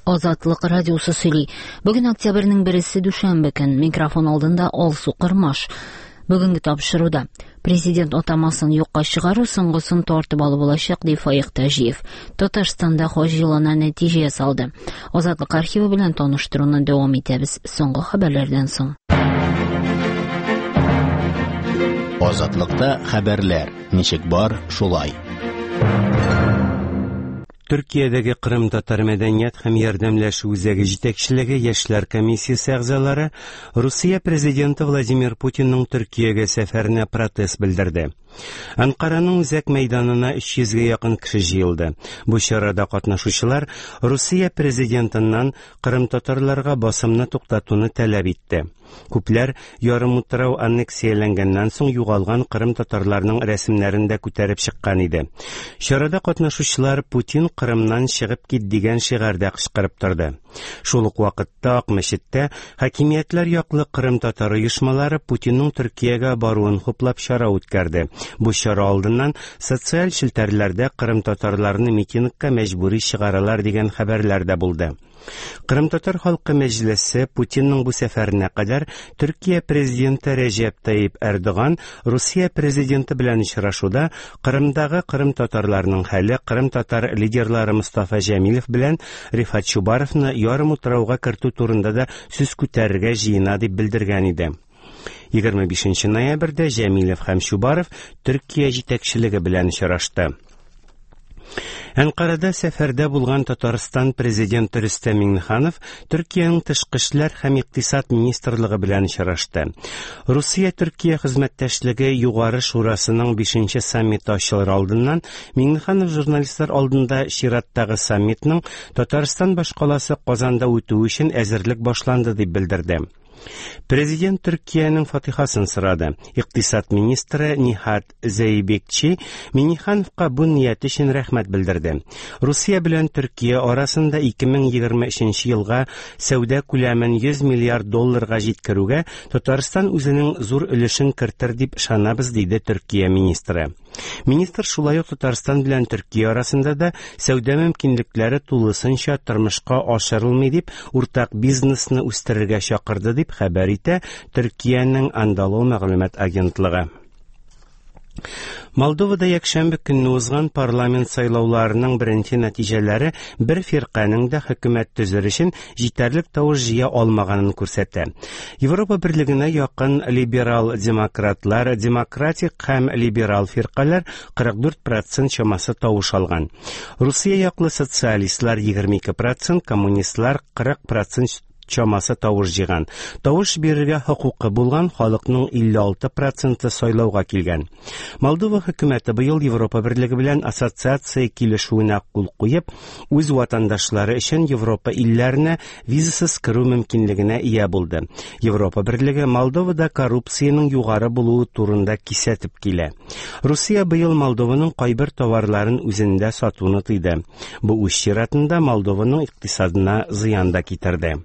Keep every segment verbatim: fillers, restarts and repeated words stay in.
Азатлык радиосы сөйли. Бүгін октябрьнең беренче дүшәмбе көн микрофон алдында Алсу Кырмаш. Бүгенге тапшыруда президент атамасын юкка чыгару соңгысын тартып алып булачак дип Фаих Тәҗиев. Татарстанда хаҗ елына нәтиҗә ясалды. Азатлык архивы белән таныштыруны дәвам итәбез соңгы хәбәрләрдән соң. Азатлыкта хәбәрләр. Ничек бар, шулай. Төркиядәге Кырым татар мәдәният һәм ярдәмләшү үзәге җитәкчелеге яшьләр комиссиясе әгъзалары Русия президенты Владимир Путинның Төркиягә сәфәренә протест белдерде. Анкараның үзәк мәйданына өч йөзгә якын кеше җыелды. Бу чарада катнашучылар Русия президентыннан Кырым татарларга басымны туктатуны таләп итте. Күпләр ярым утрау аннексияләнгәннән соң югалган Кырым татарларының рәсемнәрен дә күтәреп чыккан иде. Чарада катнашучылар Путин Кырымнан чыгып кит дигән шигарда кычкырып торды. Шул ук вакытта Ак мәчеттә хакимиятләр яклы Кырым татар оешмалары Путинның Төркиягә баруын хуплап чара үткәрде. Бу чара алдыннан социаль челтәрләрдә Кырым татарларны митингка мәҗбүри чыгаралар дигән хәбәрләр дә булды. Кырым татар халкы мәҗлесе Путинның бу сәфәренә кадәр Төркия президенты Рәҗәп Таyyip Эрдоган Русия президенты белән очрашуда Кырымдагы Кырым татарларының хәле, Кырым татар лидерлары Мустафа Җәмилев белән Рифат Чубаровны ярым утрауга кертү турында да сүз күтәрергә җыена дип белдергән иде. егерме бишенче ноябрьдә Җәмилев һәм Чубаров Төркия җитәкчелеге белән очрашты. Анкарада сәфәрдә булган Татарстан президенты Рөстәм Миңнеханов Төркиянең тышкы эшләр һәм икътисад министрлыгы белән очрашты. Русия-Төркия хезмәттәшлеге югары шурасының бишенче саммиты ачылыр алдыннан Миңнеханов журналистлар алдында чираттагы саммитның Татарстан башкаласы Казанда үтүе өчен әзерлек башланды дип белдерде. Президент Төркиянең фатихасын сорады. Икътисад министры Нихат Зәйбекчи Миңнехановка бу ният өчен рәхмәт белдерде. Русия белән Төркия арасында ике мең егерме өченче елга сәүдә күләмен йөз миллиард долларга җиткерүгә Татарстан үзенең зур өлешен кертер дип ышанабыз, диде Төркия министры. Министр шулай ук Татарстан белән Төркия арасында да сәүдә мөмкинлекләре тулысынча тормышка ашырылмый дип уртак бизнесны үстерергә чакырды дип хәбәр итә Төркиянең Андалу мәгълүмат агентлыгы. Молдовада якшәмбе көнне узган парламент сайлауларының беренче нәтиҗәләре бер фирканың да хөкүмәт төзер өчен җитәрлек тавыш җыя алмаганын күрсәтә. Европа берлегенә якын либерал-демократлар, демократик һәм либерал фиркалар кырык дүрт процент чамасы тавыш алган. Русия яклы социалистлар егерме ике процент, коммунистлар кырык процент чамасы тавыш җыйган. Тавыш бирергә хокукы булган халыкның илле алты проценты сайлауга килгән. Молдова хөкүмәте быел Европа берлеге белән ассоциация килешүенә кул куеп, үз ватандашлары өчен Европа илләренә визасыз керү мөмкинлегенә ия булды. Европа берлеге Молдовада коррупциянең югары булуы турында кисәтеп килә. Русия быел Молдованың кайбер товарларын үзендә сатуны тыйды. Бу үз чиратында Молдованың икътисадына зыян да китерде.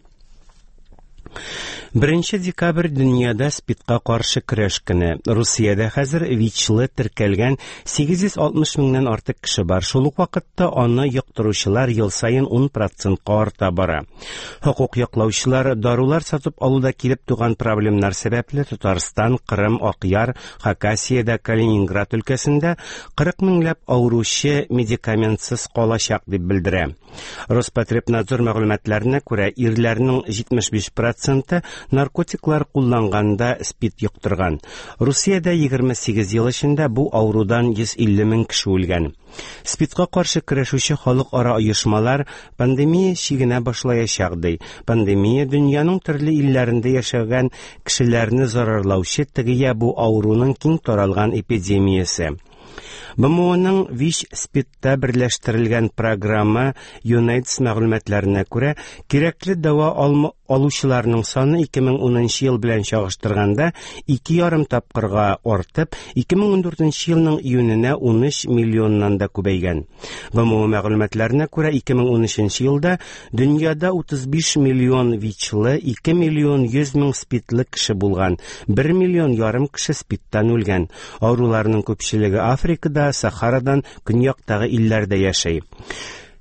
Беренче декабрь дөньяда спидка каршы көрәш көне. Русиядә хәзер ВИЧ-лы теркәлгән сигез йөз алтмыш меңнән артык кеше бар. Шул ук вакытта аны йоктыручылар ел саен ун процентка арта бара. Хокук яклаучылар дарулар сатып алуда килеп туган проблемнар сәбәпле Татарстан, Кырым, Акъяр, Хакасиядә, Калининград өлкәсендә кырык меңләп авыручы медикаментсыз калачак дип белдерә. Роспотребнадзор мәгълүматларына күрә, ирләрнең җитмеш биш проценты наркотиклар кулланганда спид йоктырган. Русиядә егерме сигез ел эчендә бу авырудан йөз илле мең кеше үлгән. Спидка каршы көрәшүче халыкара оешмалар пандемия чигенә башлаячак ди. Пандемия дөньяның төрле илләрендә яшәгән кешеләрне зарарлаучы тегия бу авыруның киң таралган эпидемиясе. БМОның ВИЧ-спидта берләштерелгән программа ЮНАЙДС мәгълүматларына күрә, кирәкле дәва алучыларның саны ике мең унынчы ел белән чагыштырганда ике ярым тапкырга артып, ике мең ун дүртенче елның июненә ун өч миллионнан да күбәйгән. БМО мәгълүматларына күрә, ике мең унөченче елда дөньяда утыз биш миллион ВИЧ-лы, ике миллион йөз мең спидлы кеше булган, бер миллион ярым кеше спидтан үлгән. Авыруларның күпчелеге Африкада, Сахарадан көньяктагы илләрдә яшәй.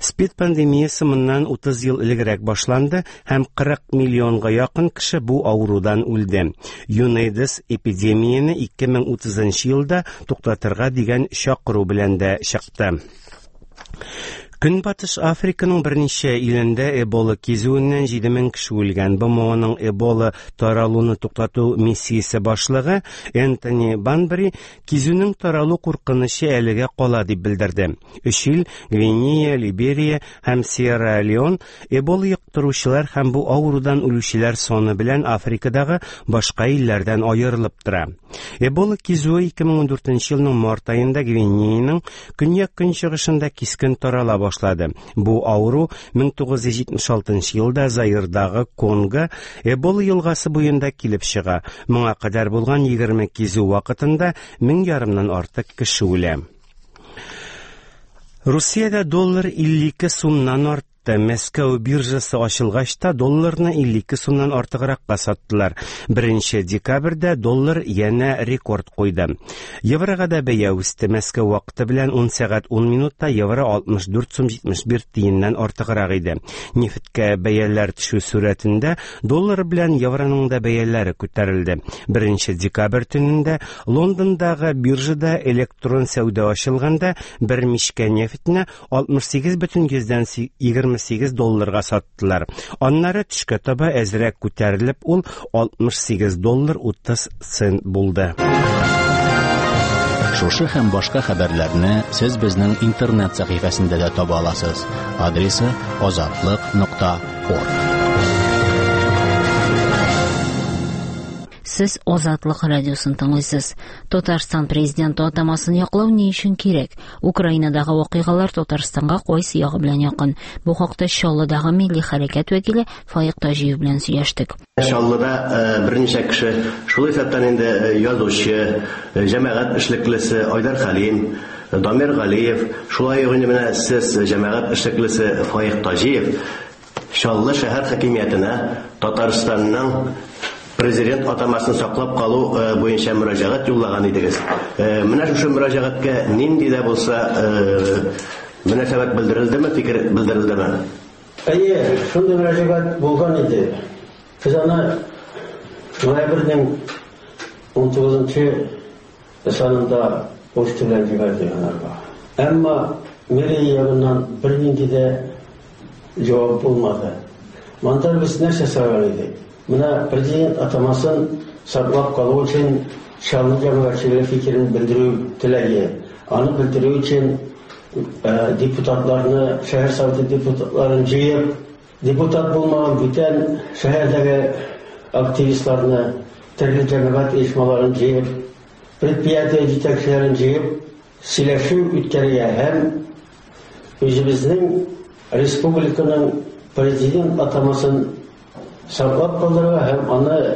Спид пандемиясы моннан утыз ел элегрәк башланды һәм кырык миллионга якын кеше бу авырудан үлде. ЮНАИДС эпидемияны ике мең утызынчы елда туктатырга дигән чакыру белән дә чыкты. Көнбатыш Африканың берничә илендә Эбола кизүеннән җиде мең кеше үлгән. БМОның Эбола таралуны туктату миссиясе башлыгы Энтони Банбери кизүнең таралу куркынычы әлегә кала дип белдерде. Өч ил Гвинея, Либерия һәм Сьерра-Леон Эбола йоктыручылар һәм бу авырудан үлүчеләр саны белән Африкадагы башка илләрдән аерылып тора. Эбола кизүе ике мең ундүртенче елның март аенда Гвинеяның көньяк көнчыгышында кискен тарала башлады. Бу авыру мең тугыз йөз җитмеш алтынчы елда Заирдагы Конго Эбола елгасы буенда килеп чыга. Моңа кадәр булган егерме кизү вакытында мең ярымнан артык кеше үлә. Русиядә доллар илле ике сумнан артты. Мәскәү биржасы ачылгач та долларны илле ике сумнан артыгракка саттылар. беренче декабрьдә доллар янә рекорд куйды. Еврога да бәя үсте. Мәскәү вакыты белән он сәгать он минутта евро алтмыш дүрт сум җитмеш бер тиеннән артыграк иде. Нефткә бәяләр төшү сурәтендә доллар белән евроның да бәяләре күтәрелде. беренче декабрь төнендә Лондондагы биржада электрон сәүдә ачылганда бер мичкә нефтне алтмыш сигез бөтен йөздән егерме сигез долларга саттылар. Аннары төшкә таба әзрәк күтәрелеп, ул алтмыш сигез доллар утыз цент булды. Шушы һәм башка хәбәрләрне сез безнең интернет сәхифәсендә дә таба аласыз. Адресы азатлык нокта орг. Сез Азатлык радиосын тыңлыйсыз. Татарстан президенты атамасын яклау ни өчен кирәк? Украинадагы вакыйгалар Татарстанга кайсы ягы белән якын? Бу хакта Чаллыдагы милли хәрәкәт вәкиле Фаик Таҗиев белән сөйләштек. Чаллыда берничә кеше, шул исәптән инде язучы, җәмәгать эшлеклесе Айдар Хәлим, Дамир Галиев, шулай ук менә сез җәмәгать эшлеклесе Фаик Таҗиев Чаллы шәһәр хакимиятенә Татарстанның президент атамасын саклап калу буенча мөрәҗәгать юллаган идегез. Менә шушы мөрәҗәгатькә нинди дә булса мөнәсәбәт белдерелдеме, фикер белдерелдеме? Әйе, шундый мөрәҗәгать булган иде. Без аны ноябрьнең он тугызынчы санында почта белән җибәрдек аларга. Әмма мэрия ягыннан бернинди дә җавап булмады. Монда без нәрсә сораган идек? Менә президент атамасын саклап калу өчен Чаллы җәмәгатьчелеге фикерен белдерү теләге. Аны белдерү өчен депутатларны, шәһәр советы депутатларын җыеп, депутат булмаган бүтән шәһәрдәге активистларны, төрле җәмәгать оешмаларын җыеп, предприятие җитәкчеләрен җыеп, сөйләшү үткәрергә һәм үзебезнең республиканың президент атамасын саклап калдырырга һәм аны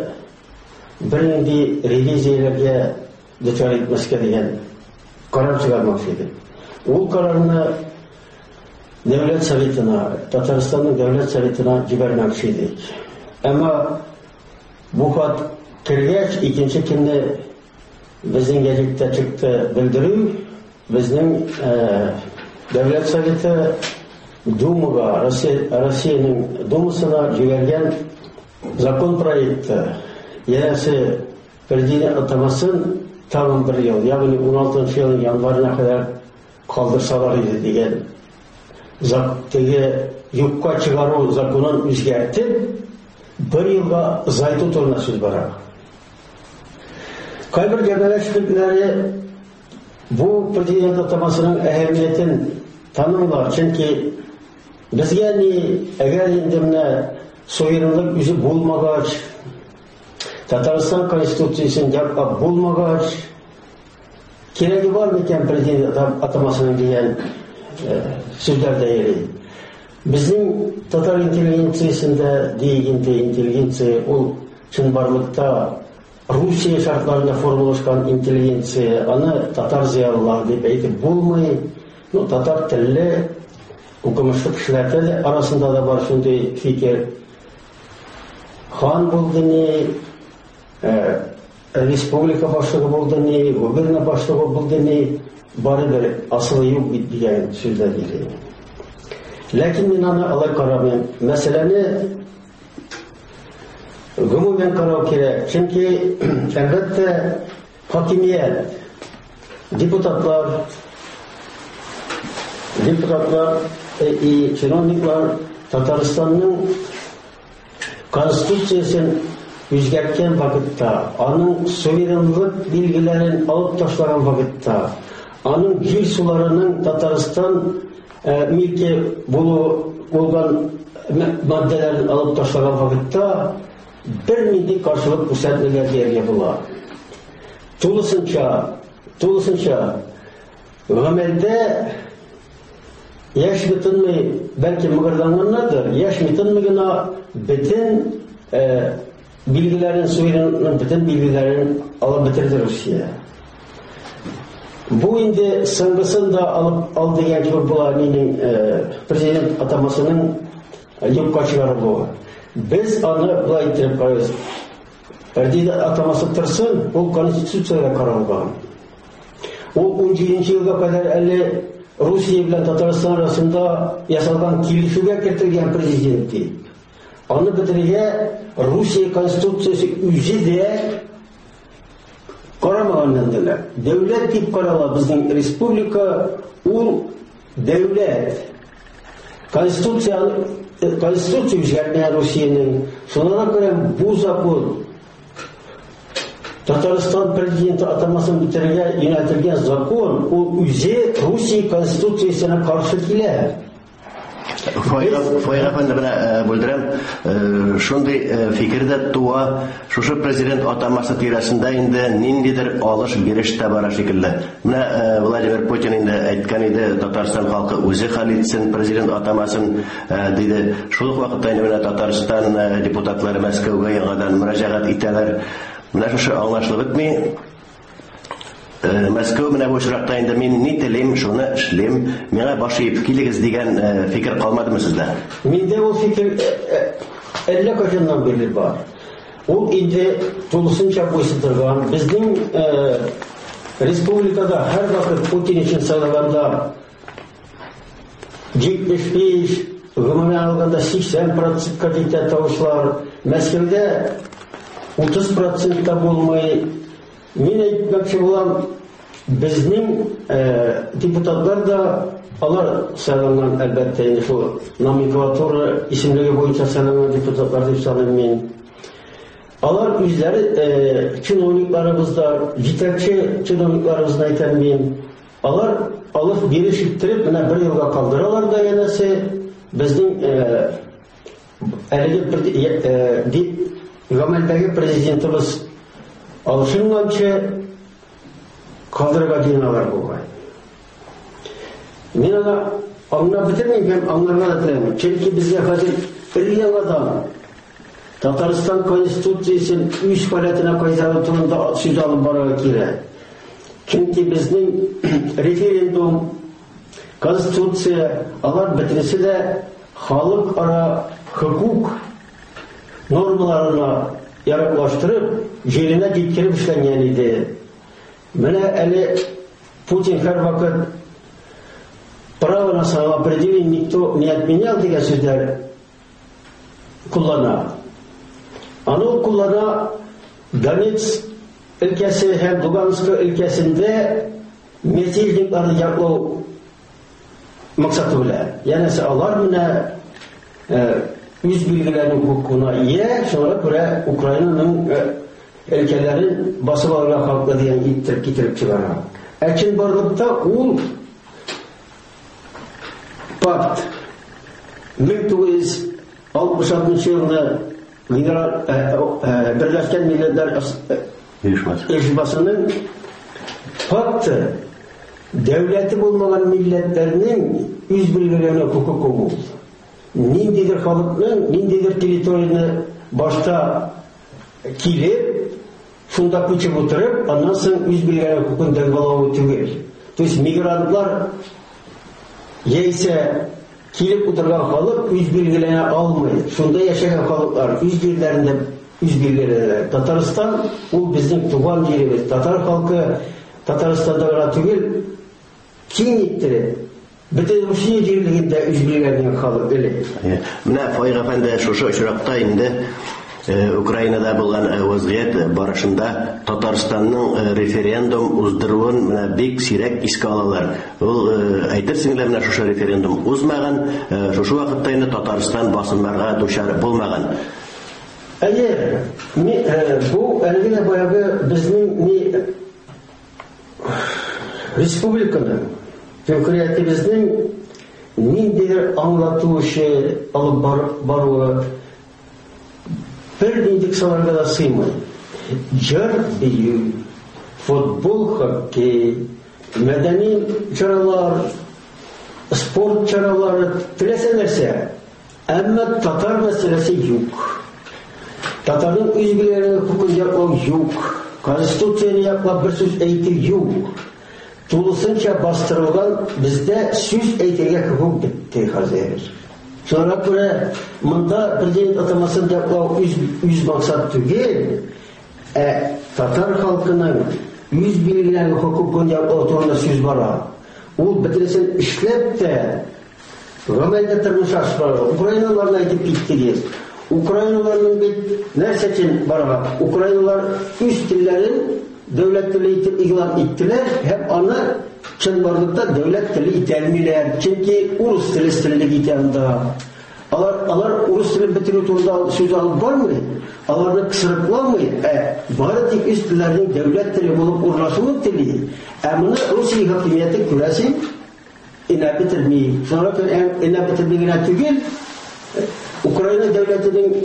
бернинди ревизияләргә дучар итмәскә дигән карар чыгармакчы иде. Ул карарны Дәүләт Советына, Татарстанның Дәүләт Советына җибәрмәкче идек. Әмма бу хат кергәч, икенче көнне безнең гәҗиттә чыкты белдерү, безнең Дәүләт Советы Думага, Россиянең Думасына җибәргән закон проекты, янәсе президент атамасын тагын бер ел, ягъни он алтынчы елның январына кадәр калдырсалар иде дигән теге юкка чыгару законын үзгәртеп, бер елга озайту турында сүз бара. Кайбер җәмәгатьчеләре бу президент атамасының әһәмиятен танымлар, чөнки безгә ни әгәр инде менә союзлык үзе булмагач, Татарстан конституциясын яклап булмагач, кирәге бар микән президент атамасының дигән сүзләр дә йөри. Безнең татар интеллигенциясендә дигән интеллигенция ул чынбарлыкта Русия шартларында формалашкан интеллигенция, аны татар зыялылар дип әйтеп булмый. Ну, татар телле укымышлы кешеләр арасында да бар шундый фикер. Хан булды ни, республика башлыгы булды ни, губерна башлыгы булды ни, барыбер асылы юк бит дигән сүзләр йөри. Ләкин мин аны алай карамыйм. Мәсьәләне гомумән карау кирәк. Чөнки әлбәттә хакимият, депутатлар, депутатлар и чиновниклар Татарстанның конституциясын үзгәрткән вакытта, аның суверенлык билгеләрен алып ташлаган вакытта, аның җир суларының Татарстан милке булган матдәләрен алып ташлаган вакытта бер нинди каршылык күрсәтмәгән дияргә була. Тулысынча, тулысынча гамәлдә яшь бетенмей, бәлки мыгырданганнардыр, яшь бетенмей генә бөтен билгеләрен, суверенлыкның бөтен билгеләрен алып бетерде Русия. Бу инде соңгысын да алып алды дигән кебек була минем президент атамасының юкка чыгарылуы. Без аны былай итеп карыйбыз. Президент атамасы торсын, ул конституциягә каралган. Ул ун җиденче елга кадәр әле Русия белән Татарстан арасында ясалган килешүгә кертелгән президент ди. Аны бетерергә Русия конституциясе үзе дә карамаганнан диләр. Дәүләт дип карала безнең республика, ул дәүләт. Конституция конституция үзгәртмәгән Русиянең. Шуңа күрә бу закон Татарстан президенты атамасын бетерергә юнәлтелгән закон, ул үзе Русия конституциясенә каршы килә. Файга фәнде белән белдерәм, шундый фикердә туа, шушы президент атамасы тирәсендә инде ниндидер алыш-биреш тә бара шикелле. Менә Владимир Путин инде әйткән иде, Татарстан халкы үзе хәл итсен президент атамасын диде. Шул ук вакытта инде Татарстан депутатлары Мәскәүгә яңадан мөрәҗәгать итәләр. Менә шушы аңлашылып бетми. Мәскәү менә бу очракта инде мин ни телим, шуны эшлим, миңа баш иеп килегез дигән фикер калмадымы сездә? Миндә ул фикер әллә кайчаннан бери бар. Ул инде тулысынча буйсындырган. Безнең республикада һәр вакыт Путин өчен сайлаганда җитмеш биш, гомумән алганда сиксән процентка җитә тавышлар. Мәскәүдә утыз процентта булмый. Мин әйтмәкче булам, безнең депутатлар да алар сайланган, әлбәттә, инде шул номенклатура исемлеге буенча сайланган депутатлар дип саныйм мин. Алар үзләре чиновникларыбызда, җитәкче чиновникларыбызны әйтәм мин, алар алып биреш иттереп, менә бер елга калдыралар да янәсе безнең әлеге гамәлдәге президентыбыз алышынганчы калдырырга диналар булган. Мин аны аңлап бетермим, аңларга да теләмим. Чөнки безгә хәзер бер яңадан Татарстан конституциясын үз фәалиятенә кайтару турында сүз алып барырга кирәк. Чөнки безнең референдум, конституция, алар бөтенесе дә халыкара хукук нормаларына яраклаштырып, җиренә җиткереп эшләнгән иде. Менә әле Путин һәр вакыт право на самоопределение никто не отменял дигән сүзләр куллана. Аны куллана Донецк өлкәсе һәм Луганск өлкәсендә мятежникларны яклау максаты белән. Янәсе алар менә үз билгеләрен хукукына ия, шуңа күрә Украинаның өлкәләрен басып алырга халыкка дигән иттереп китереп чыгара. Ә чынбарлыкта ул пакт мең тугыз йөз алтмыш алтынчы елны Берләшкән Милләтләр Оешмасының пакты дәүләте булмаган милләтләрнең үз билгеләренә хукукы бул. Ниндидер халыкның, ниндидер территорияны башта килеп, шунда күчеп утырып, аннан соң үз билгеләренә хукукын дәгъвалау түгел. То есть мигрантлар яисә килеп утырган халык үз билгеләренә алмый. Шунда яшәгән халыклар үз җирләрендә үз билгеләренә. Татарстан ул безнең туган җиребез. Татар халкы Татарстанда гына түгел, киң иттереп Бөтен Русия җирлегендә үзбилгән халык элек. Менә Фаик әфәнде шушы очракта инде Украинада булган вазгыять барышында Татарстанның референдум уздыруын менә бик сирәк искә алалар. Ул әйтерсеңләр менә шушы референдум узмаган, шушы вакытта инде Татарстан басымнарга дучар булмаган. Әйе, бу әлегә баягы безнең республиканың конкретибезнең ниндидер аңлатучы алып баруы бер нидек саларга да сыймый. Җыр бию, футбол, хоккей, мәдәни чаралар, спорт чаралары, теләсә нәрсә. Әмма татар мәсьәләсе юк. Татарның үзбиләренә хукук яклау юк. Конституцияны яклап бер сүз әйтү юк. Тулысынча бастырылган, бездә сүз әйтергә хукук бетте хәзер. Шуңа күрә монда президент атамасын яклау үз максат түгел, ә татар халкының үз билгеләре хукукын яклау турында сүз бара. Ул бөтенесен эшләп тә гамәлдә тормыш ашырга. Украиналарны әйтеп киттегез. Украиналарның бит нәрсә өчен бара? Украиналар үз телләрен дәүләт теле итеп игълан иттеләр һәм аны чынбарлыкта дәүләт теле итәлмиләр. Чөнки урыс теле өстенлек итә анда. Алар алар урыс телен бетерү турында сүз алып бармый. Аларны кысырыкламый, ә бары тик үз телләрнең дәүләт теле булып урнашуын тели. Ә моны Русия хакимияте күрәсен инә бетерми. Шуңа күрә инә бетермигән түгел. Украина дәүләтенең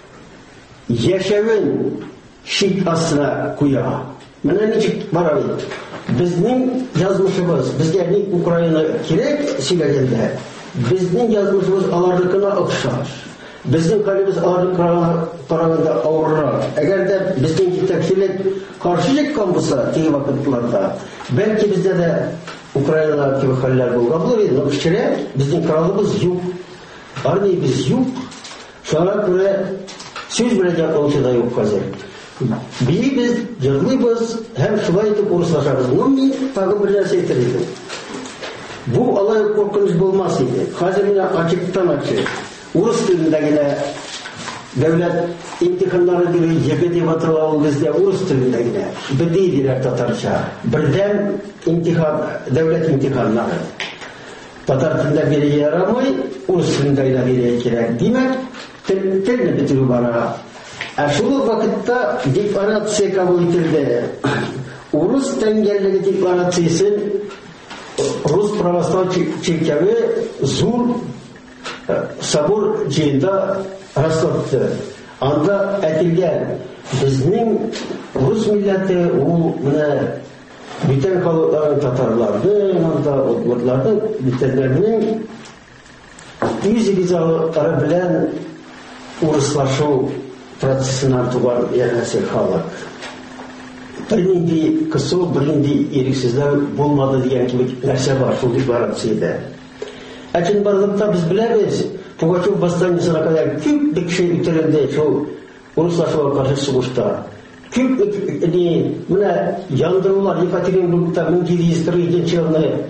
яшәвен шик астына куя. Менә ничек бара бит. Безнең язмышыбыз, безгә ни Украина кирәк сөйләгәндә, безнең язмышыбыз аларныкына охшаш. Безнең хәлебез аларга караганда авыррак. Әгәр дә безнең җитәкчелек каршы чыккан булса, теге вакытларда, бәлки бездә дә Украинада кебек хәлләр булган булыр иде. Кичерәк безнең коралыбыз юк. Армиябыз юк. Шуңа күрә сүз белән яклаучы да юк хәзер. Бейбез, җырлыйбыз һәм шулай итеп урыслашабыз. Ну, мин тагын бер нәрсә әйтер идем. Бу алай куркыныч булмас иде. Хәзер менә ачыктан ачык. Урыс телендә генә дәүләт имтиханнары бирү җәбе дип атала ул бездә урыс телендә генә. Беди диләр татарча. Бердәм имтихан, дәүләт имтиханнары. Татар телендә бирә ярамый, урыс телендә генә бирә кирәк. Димәк, телне бетерү бара. Ә шул вакытта декларация кабул ителде. Урыс тәңгәллеге декларациясын Рус православный церкви зур собор җыенда раслатты. Анда әйтелгән, безнең рус милләте ул менә бүтән халыкларның, татарларның, анда удмуртларның, бүтәннәрнең үз ризалыклары белән урыслашу процессынан туган ягъни халык. Бернинди кысу, бернинди ирексезләү булмады дигән кебек нәрсә бар шул декларациядә. Ә чынбарлыкта без беләбез, Пугачев восстаниесына кадәр күп кеше үтерелде шул урыслашуга каршы сугышта. Күп ни менә яндырулар Екатеринбургта мең җиде йөз кырык икенче елны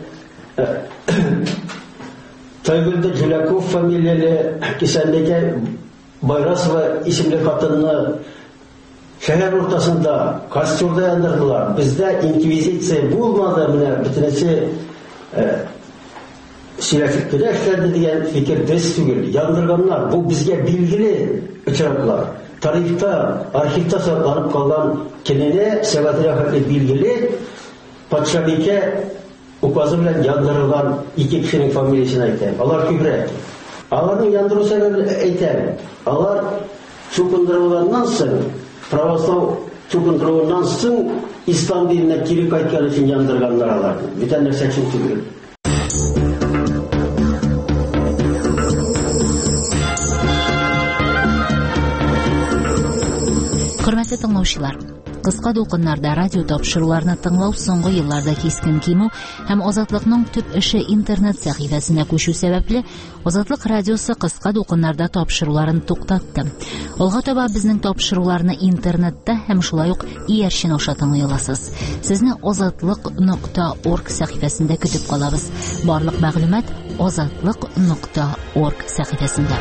Тайгөлдә Җуляков фамилияле кисәндәге Байрасова исемле хатынны шәһәр уртасында костюрда яндырдылар. Бездә инквизиция булмады, менә бөтенесе сирәклек кенә эшләде дигән фикер дөрес түгел. Яндырганнар, бу безгә билгеле очраклар. Тарихта, архивта сакланып калган кенәне сәбәтләр хәтле билгеле патшабикә указы белән яндырылган ике кешенең фамилиясын әйтәм. Алар күбрәк. Аларның яндыру сәбәбен әйтәм. Алар чукындырылганнан соң, православ чукындыруыннан соң ислам диненә кире кайткан өчен яндырганнар аларны. Бүтән нәрсә өчен түгел. Хөрмәтле тыңлаучылар, Кыска дулкыннарда радио тапшыруларны тыңлау соңгы елларда кискен кимү һәм Азатлыкның төп эше интернет сәхифәсенә күчү сәбәпле Азатлык радиосы кыска дулкыннарда тапшыруларын туктатты. Алга таба безнең тапшыруларны интернетта һәм шулай ук иярчен аша тыңлый аласыз. Сезне азатлык нокта орг сәхифәсендә көтеп калабыз. Барлык мәгълүмат азатлык нокта орг сәхифәсендә.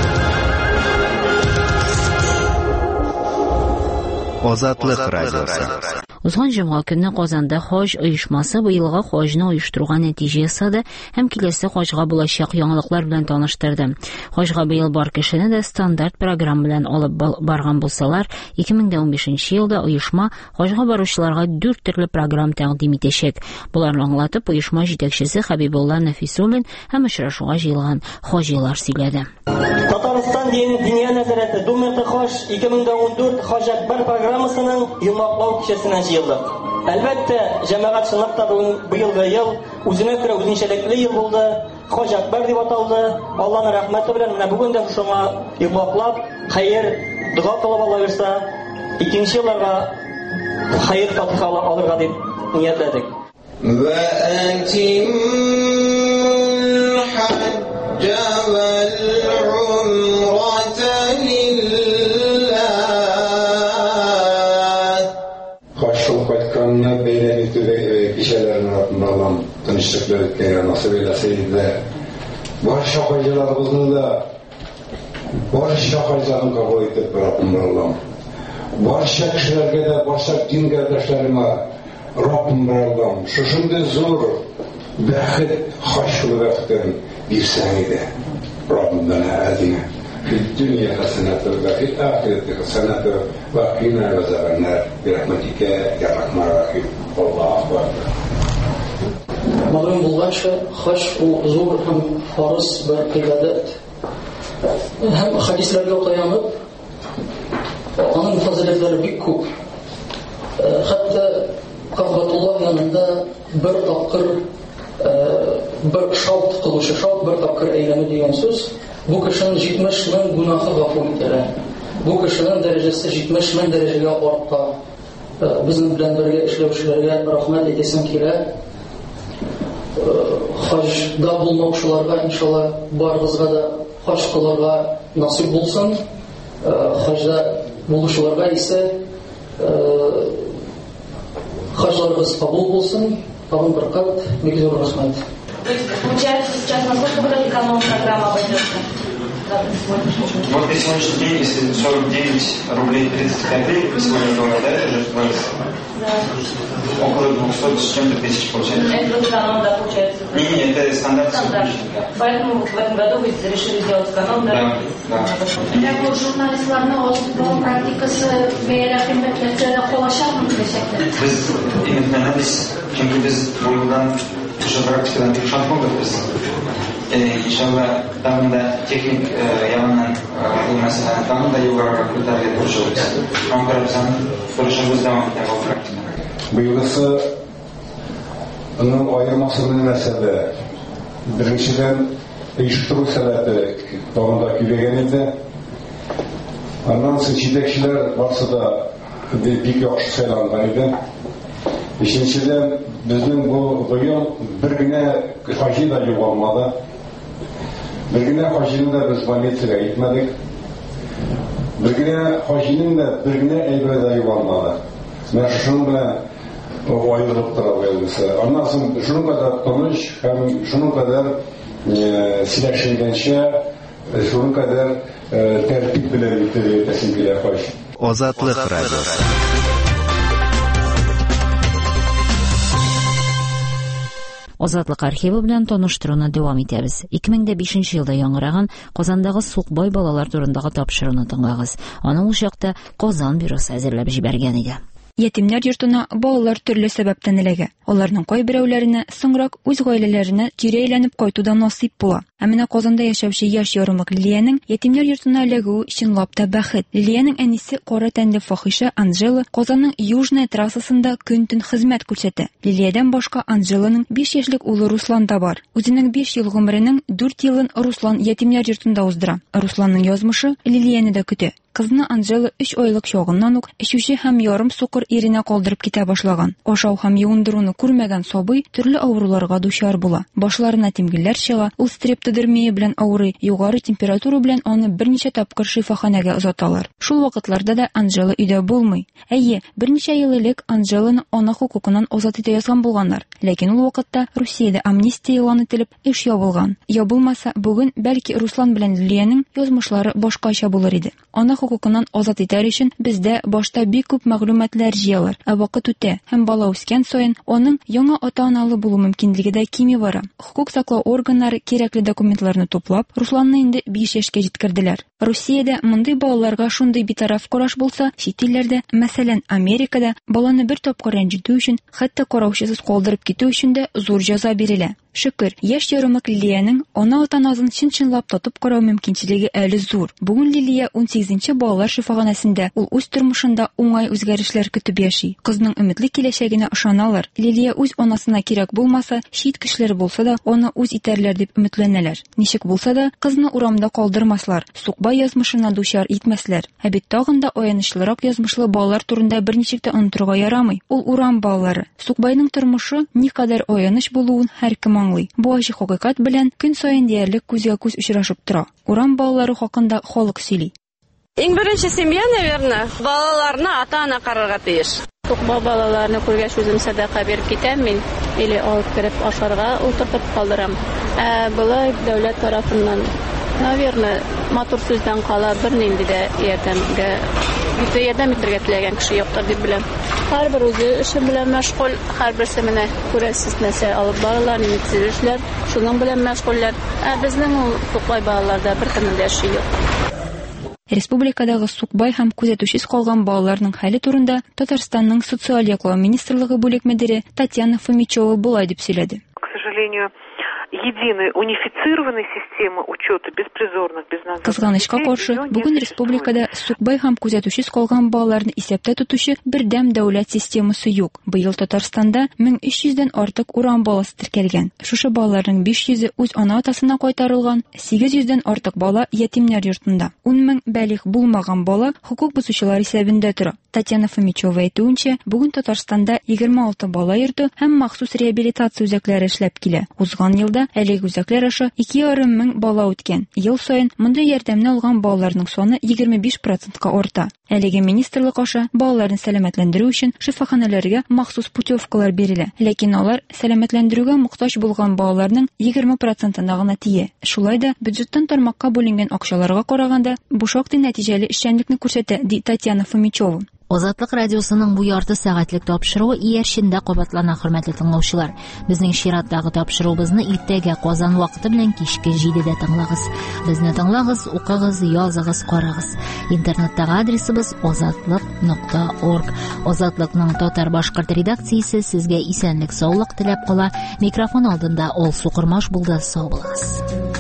Азатлык радиосы. Узган җомга көнне Казанда хаҗ оешмасы быелга хаҗны оештыруга нәтиҗә ясады һәм киләсе хаҗга булачак яңалыклар белән таныштырды. Хаҗга быел бар кешене дә стандарт программа белән алып барган булсалар, ике мең унбишенче елда оешма хаҗга баручыларга дүрт төрле программа тәкъдим итәчәк. Буларны аңлатып, оешма җитәкчесе Хәбибулла Нафисуллин һәм очрашуга җыелган хаҗилар сөйләде. Татарстан Диния нәзарәте Думерты хаҗ ике мең ундүрт Хаҗ Акбар программасының йомаклау кичәсенә җыелдык. Әлбәттә, җәмәгать чынлап та быелгы ел үзенә күрә үзенчәлекле ел булды. Хаҗ Акбар дип аталды. Аллаһның рәхмәте белән менә бүген дә шуңа йомаклап, хәер, дуа кылып алырса, икенче елларга хәер фатихалы алырга дип ниятләдек. Ва антимул хаҗҗа вал умрата лиллах. Хаҗшыл кайтканны бәйрәм итүдә кичәләрне артыннан тынычлык үткәргән насыйп итсә, барча хаҗиларыбызны да барча хаҗларын кабул итеп Раббым Аллам. Барча кешеләргә дә, барча дин кардәшләремә Раббым Аллам, шушындый зур бәхет хаҗлы бәхетен бирсәң иде. Раббымдан әзинә. في الدنيا حسنة وفي الآخرة حسنة وقنا عذاب النار برحمتك يا رحمن الرحيم. والله أكبر. Мәгълүм булганча, хаҗ ул зур һәм фарыз бер гыйбадат. Һәм хадисләргә таянып, аның фазиләтләре бик күп. Хәтта Кабатуллах янында бер тапкыр бер шаут кылучы, шаут бер тапкыр әйләнү дигән сүз. Бу кешенең җитмеш мең гунахы гафу ителә. Бу кешенең дәрәҗәсе җитмеш мең дәрәҗәгә арта. Безнең белән бергә эшләүчеләргә рәхмәт әйтәсем килә. Хаҗда булмаучыларга иншалла барыгызга да хаҗ кылырга насыйп булсын. Хаҗда булучыларга исә хаҗларыгыз кабул булсын. Тагын бер кат бик зур рәхмәт. Получается, сейчас насколько высокая программа обойдется? Вот на сегодняшний день, если сорок девять рублей тридцать копеек, сегодня доллар, да, это же да. Около двухсот с чем-то тысяч получается. Это эконом, да, получается? Не, не, это стандарт. Стандарт. Да. Поэтому в этом году вы решили сделать эконом, да? Да, да. Для журналистларны озбол практикасы бәялә кыйммәтләргә калачакмы дисәкләр? Без именно biz, çünkü biz bu yıldan şu praktikadan bir şart bulduk biz. İnşallah daha da teknik yanından bu meselenin daha da yukarı kotarıya duruşuruz. Ankara'dan duruşumuz devam eder bu praktika. Bu yılısı onun ayırmasının mesele birinciden uyuşturucu sebepleri doğumda güvegen idi. Ondan sonra çiğdekçiler varsa da bir yaxşı saylangan idi. İkinciden bizim bu bugün bir güne hacı da yuvalmadı. Bir güne hacının da biz baniyetiyle gitmedik. Bir güne hacının da bir güne eybede yuvalmadı. Ben şunun bilen o ayrılıp durabilirse. Ondan sonra şunun kadar tanış, hem şunun kadar e, sileşingençe, şunun kadar e, tertip bile bitiriyor kesinlikle hoş. Azatlık Radyosu. Азатлык архивы белән таныштыруны дәвам итәбез. ике мең бишенче елда яңгыраган Казандагы Сукбай балалар турындагы тапшыруны тыңлагыз. Аны ул чакта Казан бюросы әзерләп җибәргән иде. Ятимнәр йортына балалар төрле сәбәптән эләгә. Аларның кайберәүләренә соңрак үз гаиләләренә кире әйләнеп кайтудан насыйп була. Ә менә Казанда яшәүче яшь ярымлык Лилиянең ятимнәр йортына эләгүе чынлап та бәхет. Лилиянең әнисе кара тәнле фахиша Анжела Казанның Южная трассасында көн-төн хезмәт күрсәтә. Лилиядән башка Анжеланың биш яшьлек улы Руслан да бар. Үзенең биш ел гомеренең дүрт елын Руслан ятимнәр йортында уздыра. Русланның язмышы Лилияне дә көтә. Кызны Анжела өч айлык чагыннан ук эчүче һәм ярым сукыр иренә калдырып китә башлаган. Ашау һәм юындыруны күрмәгән сабый төрле авыруларга дучар була. Башларына тимгелләр чыга, ул стрептодермия белән авырый, югары температура белән аны берничә тапкыр шифаханәгә озаталар. Шул вакытларда да Анжела өйдә булмый. Әйе, берничә ел элек Анжеланы ана хукукыннан азат итә язган булганнар, ләкин ул вакытта Русиядә амнистия элан ителеп эш ябылган. Ябылмаса, бүген бәлки Руслан белән Лилиянең язмышлары башкача булыр иде. Ана хукукыннан азат итәр өчен бездә башта бик күп мәгълүматлар җыялар, ә вакыт үтә һәм бала үскән саен аның яңа ата-аналы булу мөмкинлеге дә кими бара. Хукук саклау органнары кирәкле документларны туплап, Русланны инде биш яшькә җиткерделәр. Русиядә мондый балаларга шундый битараф караш булса, чит илләрдә, мәсәлән, Америкада баланы бер тапкыр рәнҗетү өчен, хәтта караучысыз калдырып китү өчен дә зур җәза бирелә. Шөкер, яшь ярымлык Лилиянең ана ата-анасын чын-чынлап тотып карау мөмкинчелеге әле зур. Бүген Лилия унсигезенче балалар шифаханәсендә, ул үз тормышында уңай үзгәрешләр көтеп яши. Кызның өметле киләчәгенә ышаналар. Лилия үз анасына кирәк булмаса, чит кешеләр булса да, аны үз итәрләр дип өметләнәләр. Ничек булса да, кызны урамда калдырмаслар, сукбай язмышына дучар итмәсләр. Ә бит тагын да аянычлырак язмышлы балалар турында берничек тә онытырга ярамый. Ул урам балалары. Сукбайның тормышы никадәр аяныч булуын һәркем аңлый. Бу ачык хакыйкать белән көн саен диярлек күзгә күз очрашып тора. Урам балалары хакында халык сөйли. Иң беренче семья, наверное, балаларны ата-ана карарга тиеш. Сукба балаларны күргәч үзем садака биреп китәм мин, или алып кереп ашарга утыртып калдырам. Ә булай дәүләт тарафыннан, наверное, матур сүздән кала бернинди дә ярдәмгә, бит ярдәм итәргә теләгән кеше юктыр дип беләм. Һәрбер үзе эше белән мәшгуль, һәрберсе менә күрәсез нәрсә алып баралар, инициативләр, шуның белән мәшгульләр. Ә безнең ул сукбай балаларда бер кемнең дә эше юк. Республикадагы сукбай һәм күзәтүчез калган балаларның хәле турында Татарстанның социаль яклау министрлыгы бүлек мөдире Татьяна Фомичева булай дип сөйләде. К сожалению, единой унифицированной системы учета беспризорных, безнадзорных. Кызганычка каршы, бүген республикада сукбай һәм күзәтүчез калган балаларны исәптә тотучы бердәм дәүләт системасы юк. Быел Татарстанда мең өч йөздән артык урам баласы теркәлгән. Шушы балаларның биш йөзе үз ана атасына кайтарылган, сигез йөздән артык бала ятимнәр йортында. ун мең бәлиг булмаган бала хукук бузучылар исәбендә тора. Татьяна Фомичева әйтүенчә, бүген Татарстанда егерме алты бала йорты һәм махсус реабилитация үзәкләре эшләп килә. Узган елда әлеге үзәкләр аша ике ярым мең бала үткән. Ел саен мондай ярдәмне алган балаларның саны егерме биш процентка арта. Әлеге министрлык аша балаларны сәламәтләндерү өчен шифаханәләргә махсус путевкалар бирелә. Ләкин алар сәламәтләндерүгә мохтаҗ булган балаларның егерме процентына гына тия. Шулай да бюджеттан тармакка бүленгән акчаларга караганда бу шактый нәтиҗәле эшчәнлекне күрсәтә, ди Татьяна Фомичева. Азатлык радиосының бу ярты сәгатьлек тапшыруы иярчендә кабатлана, хөрмәтле тыңлаучылар. Безнең чираттагы тапшыруыбызны иртәгә Казан вакыты белән кичке җидедә тыңлагыз. Безне тыңлагыз, укыгыз, языгыз, карагыз. Интернеттагы адресыбыз азатлык нокта орг. Азатлыкның татар-башкорт редакциясе сезгә исәнлек, саулык теләп кала. Микрофон алдында Алсу Кырмаш булды. Сау булыгыз.